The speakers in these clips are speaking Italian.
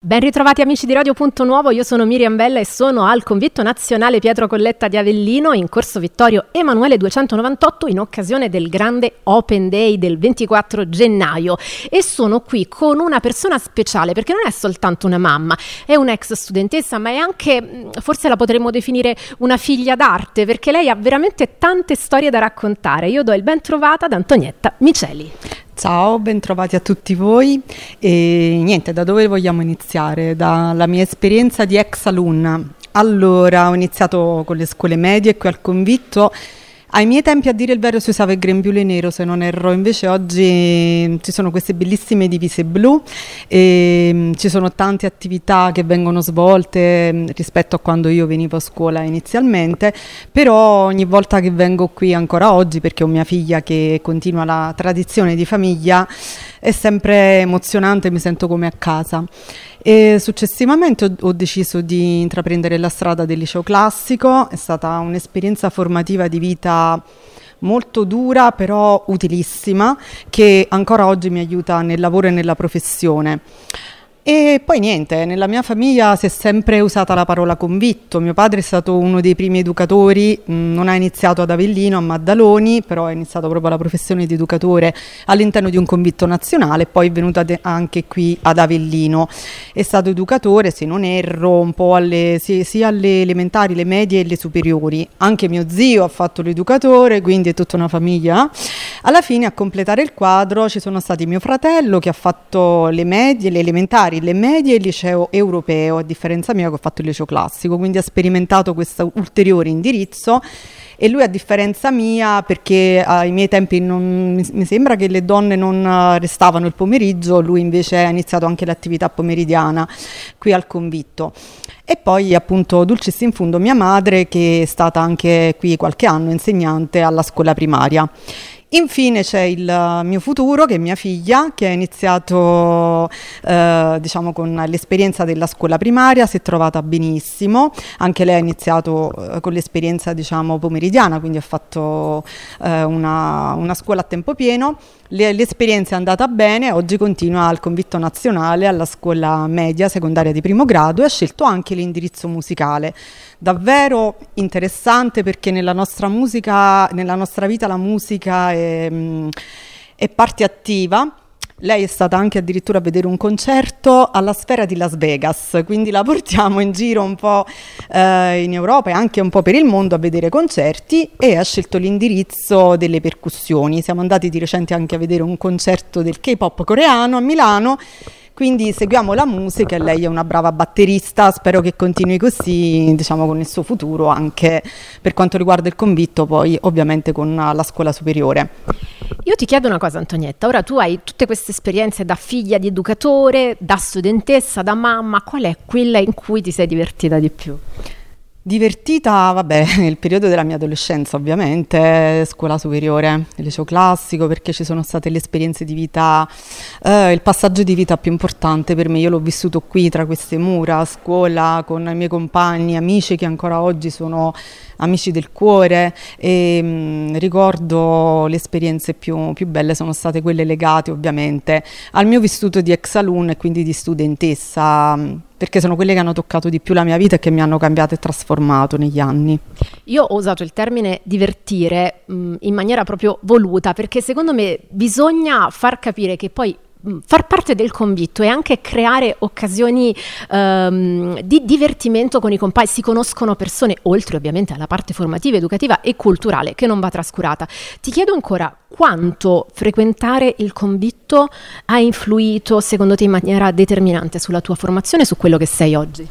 Ben ritrovati amici di Radio Punto Nuovo, io sono Miriam Bella e sono al Convitto Nazionale Pietro Colletta di Avellino in Corso Vittorio Emanuele 298 in occasione del grande Open Day del 24 gennaio e sono qui con una persona speciale perché non è soltanto una mamma, è un'ex studentessa ma è anche, forse la potremmo definire una figlia d'arte perché lei ha veramente tante storie da raccontare. Io do il ben trovata ad Antonietta Miceli. Ciao, ben trovati a tutti voi e niente, da dove vogliamo iniziare? Dalla mia esperienza di ex alunna. Allora, ho iniziato con le scuole medie qui al Convitto. Ai miei tempi, a dire il vero, si usava il grembiule nero, se non erro, invece oggi ci sono queste bellissime divise blu e ci sono tante attività che vengono svolte rispetto a quando io venivo a scuola inizialmente, però ogni volta che vengo qui ancora oggi, perché ho mia figlia che continua la tradizione di famiglia, è sempre emozionante, mi sento come a casa. E successivamente ho deciso di intraprendere la strada del liceo classico, è stata un'esperienza formativa di vita molto dura però utilissima che ancora oggi mi aiuta nel lavoro e nella professione. E poi niente, nella mia famiglia si è sempre usata la parola convitto. Mio padre è stato uno dei primi educatori, non ha iniziato ad Avellino, a Maddaloni, però ha iniziato proprio la professione di educatore all'interno di un convitto nazionale, poi è venuto anche qui ad Avellino. È stato educatore, se non erro, un po' sia alle elementari, le medie e le superiori. Anche mio zio ha fatto l'educatore, quindi è tutta una famiglia. Alla fine, a completare il quadro, ci sono stati mio fratello che ha fatto le medie, le elementari, le medie e il liceo europeo, a differenza mia che ho fatto il liceo classico, quindi ha sperimentato questo ulteriore indirizzo e lui a differenza mia, perché ai miei tempi mi sembra che le donne non restavano il pomeriggio, lui invece ha iniziato anche l'attività pomeridiana qui al Convitto. E poi appunto dulcis in fundo mia madre che è stata anche qui qualche anno insegnante alla scuola primaria. Infine c'è il mio futuro, che è mia figlia, che ha iniziato diciamo con l'esperienza della scuola primaria, si è trovata benissimo, anche lei ha iniziato con l'esperienza diciamo pomeridiana, quindi ha fatto una scuola a tempo pieno, l'esperienza è andata bene, oggi continua al Convitto Nazionale, alla scuola media secondaria di primo grado e ha scelto anche l'indirizzo musicale. Davvero interessante perché nella nostra musica, nella nostra vita la musica è parte attiva. Lei è stata anche addirittura a vedere un concerto alla Sfera di Las Vegas, quindi la portiamo in giro un po' in Europa e anche un po' per il mondo a vedere concerti e ha scelto l'indirizzo delle percussioni. Siamo andati di recente anche a vedere un concerto del K-pop coreano a Milano. Quindi seguiamo la musica e lei è una brava batterista, spero che continui così, diciamo, con il suo futuro anche per quanto riguarda il convitto, poi ovviamente con la scuola superiore. Io ti chiedo una cosa Antonietta, ora tu hai tutte queste esperienze da figlia di educatore, da studentessa, da mamma, qual è quella in cui ti sei divertita di più? Divertita, vabbè, il periodo della mia adolescenza ovviamente, scuola superiore, il liceo classico, perché ci sono state le esperienze di vita, il passaggio di vita più importante per me, io l'ho vissuto qui tra queste mura, a scuola, con i miei compagni, amici che ancora oggi sono amici del cuore e ricordo le esperienze più belle sono state quelle legate ovviamente al mio vissuto di ex alunna e quindi di studentessa, perché sono quelle che hanno toccato di più la mia vita e che mi hanno cambiato e trasformato negli anni. Io ho usato il termine divertire in maniera proprio voluta, perché secondo me bisogna far capire che poi far parte del convitto e anche creare occasioni di divertimento con i compagni. Si conoscono persone, oltre ovviamente alla parte formativa, educativa e culturale, che non va trascurata. Ti chiedo ancora quanto frequentare il convitto ha influito secondo te in maniera determinante sulla tua formazione e su quello che sei oggi?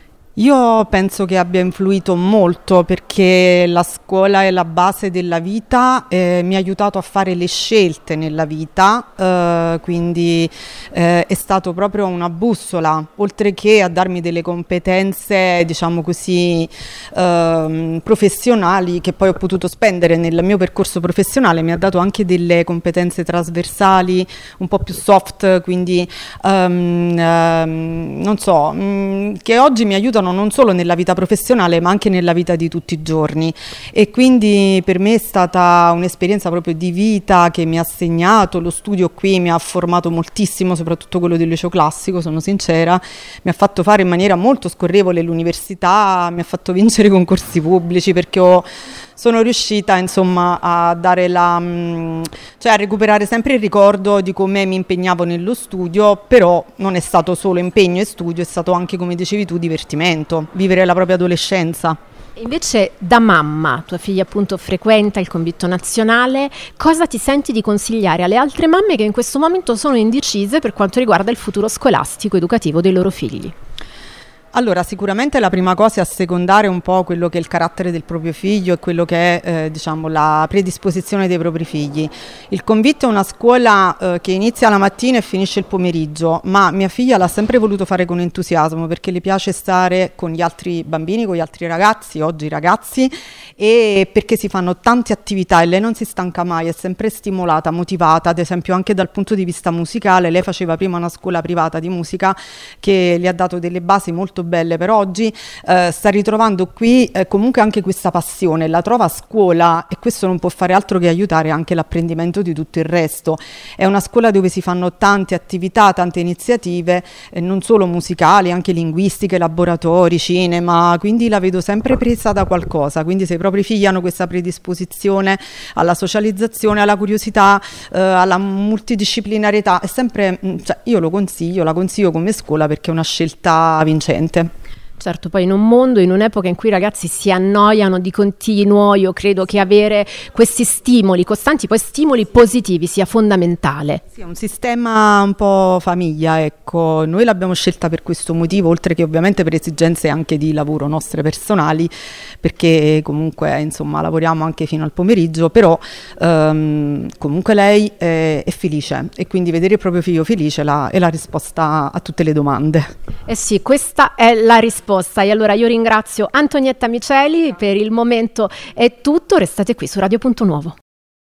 Io penso che abbia influito molto perché la scuola è la base della vita, mi ha aiutato a fare le scelte nella vita, quindi è stato proprio una bussola, oltre che a darmi delle competenze, diciamo così, professionali che poi ho potuto spendere nel mio percorso professionale, mi ha dato anche delle competenze trasversali, un po' più soft, quindi non so, che oggi mi aiutano sono non solo nella vita professionale ma anche nella vita di tutti i giorni, e quindi per me è stata un'esperienza proprio di vita che mi ha segnato. Lo studio qui mi ha formato moltissimo, soprattutto quello del liceo classico, sono sincera, mi ha fatto fare in maniera molto scorrevole l'università, mi ha fatto vincere concorsi pubblici perché sono riuscita insomma a dare cioè a recuperare sempre il ricordo di come mi impegnavo nello studio, però non è stato solo impegno e studio, è stato anche, come dicevi tu, divertimento, vivere la propria adolescenza. Invece da mamma, tua figlia appunto frequenta il Convitto Nazionale, cosa ti senti di consigliare alle altre mamme che in questo momento sono indecise per quanto riguarda il futuro scolastico educativo dei loro figli? Allora, sicuramente la prima cosa è assecondare un po' quello che è il carattere del proprio figlio e quello che è diciamo la predisposizione dei propri figli. Il Convitto è una scuola che inizia la mattina e finisce il pomeriggio, ma mia figlia l'ha sempre voluto fare con entusiasmo perché le piace stare con gli altri bambini, con gli altri ragazzi, oggi ragazzi, e perché si fanno tante attività e lei non si stanca mai, è sempre stimolata, motivata, ad esempio anche dal punto di vista musicale. Lei faceva prima una scuola privata di musica che le ha dato delle basi molto belle, per oggi sta ritrovando qui comunque anche questa passione, la trova a scuola, e questo non può fare altro che aiutare anche l'apprendimento di tutto il resto. È una scuola dove si fanno tante attività, tante iniziative, non solo musicali, anche linguistiche, laboratori, cinema, quindi la vedo sempre presa da qualcosa. Quindi se i propri figli hanno questa predisposizione alla socializzazione, alla curiosità, alla multidisciplinarietà, è sempre, cioè, io la consiglio come scuola perché è una scelta vincente. Certo, poi in un mondo, in un'epoca in cui i ragazzi si annoiano di continuo, io credo che avere questi stimoli costanti, poi stimoli positivi, sia fondamentale. Sì, è un sistema un po' famiglia, ecco, noi l'abbiamo scelta per questo motivo, oltre che ovviamente per esigenze anche di lavoro nostre personali, perché comunque insomma lavoriamo anche fino al pomeriggio, però comunque lei è felice, e quindi vedere il proprio figlio felice è la risposta a tutte le domande. Eh sì, questa è la risposta. E allora io ringrazio Antonietta Miceli, per il momento è tutto, restate qui su Radio Punto Nuovo.